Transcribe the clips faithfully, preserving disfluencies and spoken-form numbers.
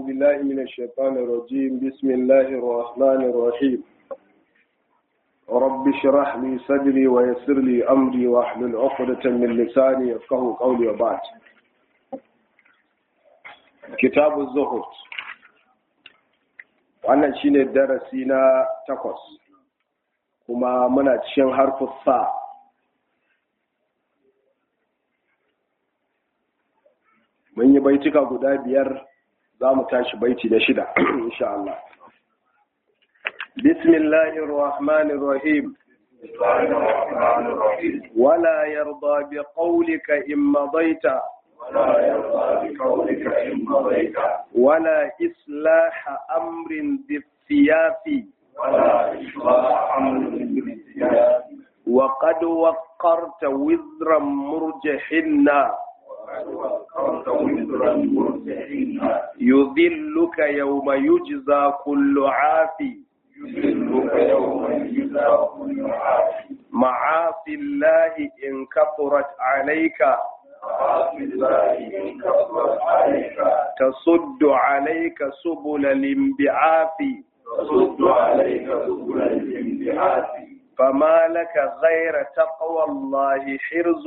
بالله من الشيطان الرجيم. بسم الله الرحمن الرحيم. رب اشرح لي صدري ويسر لي أمري واحلل عقدة من لساني يفقهوا قولي. وبعد. كتاب الزهد wannan shine darasi na takwas kuma muna cikin harfin sa. mun yi baitika guda biyar, za mu tashi baiti da shida insha Allah. Bismillahir Rahmanir Rahim. Wala yarda bi qawlika in madaita ولا يرضى بقولك إن مضيت ولا إصلاح أمر بالسياف ولا إصلاح أمر بالسياف وقد وقرت وزرا مرجحنا يذلك يوم يجزى كل عافي يذلك يوم يجزى كل عافي معاصي الله إن كثرت عليك تصد عليك سبل الانبعاث تصد عليك سبل الانبعاث فما لك غير تقوى الله حرز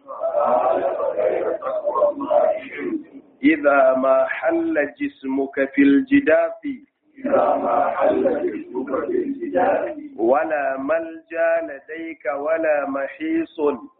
إذا ما حل جسمك في الجداف إذا ما حل جسمك في الجداف ولا ملجأ لديك ولا محيص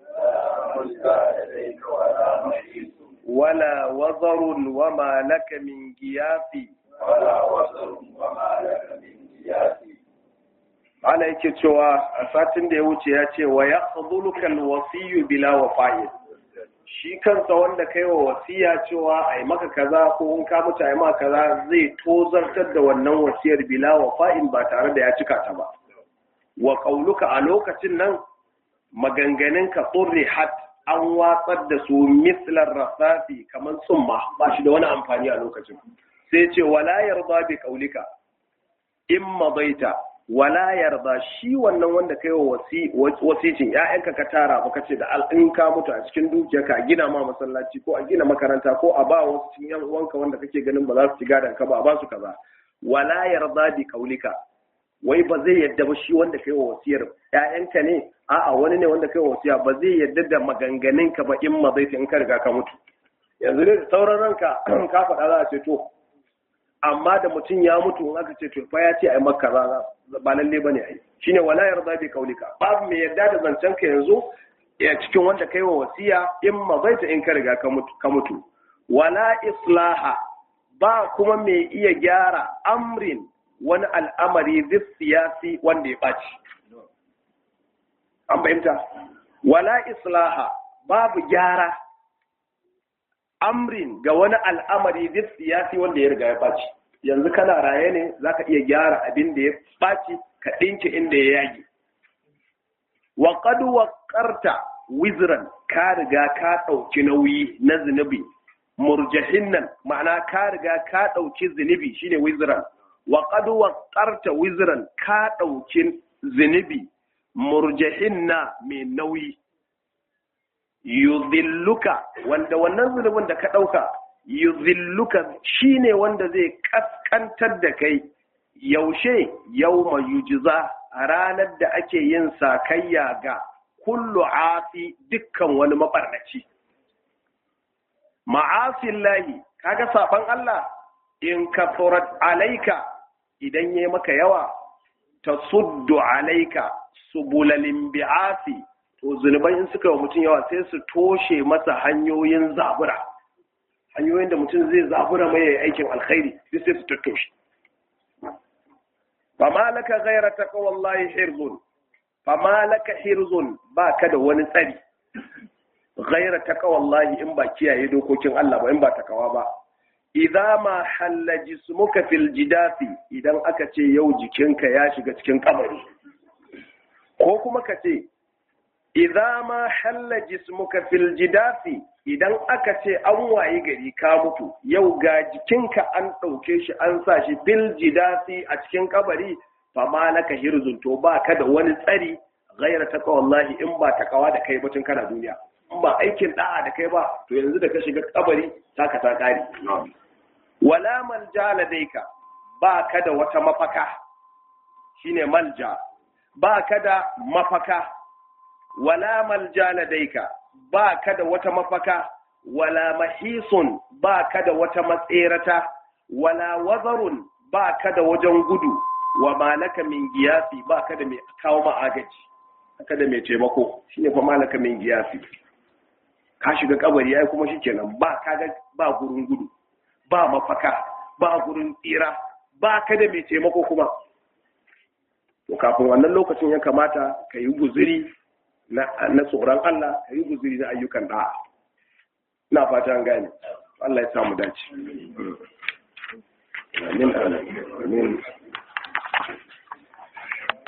ولا وزر وما لك من غياث ولا وزر وما لك من غياث. ana yake cewa a satin da ya wuce ya ce wa yaqdhuluka alwasiy bila wafa'i, shi kansa wanda kai wa wasiya cewa ai maka kaza ko in ka mutu ai maka kaza zai tozartar da wannan wasiyar bila wafa'in ba tare da ya cika ta ba. Wa qauluka a lokacin nan maganganunka turrihat an watsar da su mislar rasafi kamar tsumma, ba shi da wani amfani a lokacin. Sai ce wala yarda bi qaulika in madaita, wala yarda shi wannan wanda kai wa wasi wasicin ƴaƴanka ka tara baka ce da in ka mutu a cikin dukiyarka a gina ma masallaci ko a gina makaranta ko a ba wasu cikin yan uwanka wanda kake ganin ba za su ci gadan ka ba a ba su kaza. Wala yarda bi qaulika, wai ba zai yadda ba shi wanda kai wa wasiyar ƴaƴanka ne, a'a wani ne wanda kai wa wasiya, ba zai yadda da maganganunka ba in ma zai in ka riga ka mutu. Yanzu ne sauran ranka ka faɗa za a ce to, amma da mutum ya mutu in aka ce to fa ya ce ai maka kaza ba lalle bane ai. Shine wala yarda bi kaulika, babu mai yarda da zancen ka yanzu ya cikin wanda kai wa wasiya in ma zai in ka riga ka mutu ka mutu. Wala islaha, ba kuma mai iya gyara amrin wani al'amari zai siyasi wanda ya ɓaci. An fahimta? Wala islaha, babu gyara amrin ga wani al'amari zai siyasi wanda ya riga ya ɓaci. Yanzu kana raye ne za ka iya gyara abin da ya ɓaci ka ɗinke inda ya yage. Wa qad waqarta wizran, ka riga ka ɗauki nauyi na zunubi. Murjahin nan ma'ana ka riga ka ɗauki zunubi shine wizran. wa qad waqarta wizran, ka daukin zinubi murjahinna mai nauyi. Yudhilluka, wanda wannan zunubin da ka dauka yudhilluka shine wanda zai kaskantar da kai. Yaushe? Yawma yujza, a ranar da ake yin sakayya ga kullu asi, dukkan wani mabarnaci. Ma'asillahi, kaga saban Allah in kafurat alaika, idan yayi maka yawa, tasuddu alaika subulalin bi'asi, to zunubai in suka yi mutum yawa sai su toshe masa hanyoyin zabura, hanyoyin da mutum zai zabura mai aikin alkhairi sai su tattoshe. fama laka ghayra taqwallahi hirzun, fama laka hirzun, baka da wani tsari ghayra taqwallahi in ba kiyaye dokokin Allah ba, in ba takawa ba. Idza ma halla jismuka fil jidafi, idan aka ce yau jikinka ya shiga cikin kabari, ko kuma ka ce idza ma halla jismuka fil jidafi, idan aka ce an wayi gari ka mutu, yau ga jikinka an dauke shi an sa shi fil jidafi a cikin kabari, fa malaka hirzun, to ba ka da wani tsari ghayra taqwallahi in ba takawa da kai batun kana duniya, in ba aikin da'a da kai ba, to yanzu da ka shiga kabari taka ta kare. wala malja ladaika ba ka da wata mafaka shine malja ba ka da mafaka wala malja ladaika ba ka da wata mafaka wala mahisun ba ka da wata matserata wala wazarun ba ka da wajen gudu wa malaka min giyasi ba ka da mai kawo ma'agaji ka da mai taimako shine fa malaka min giyasi ka shiga kabari yayi kuma shikenan ba ka ga ba gurin gudu ba mafaka ba gurin tsira ba ka da mai taimako kuma to kafin wannan lokacin ya kamata ka yi guzuri na na tsoron Allah ka yi guzuri na ayyukan da'a ina fata an gane Allah ya samu dace amin amin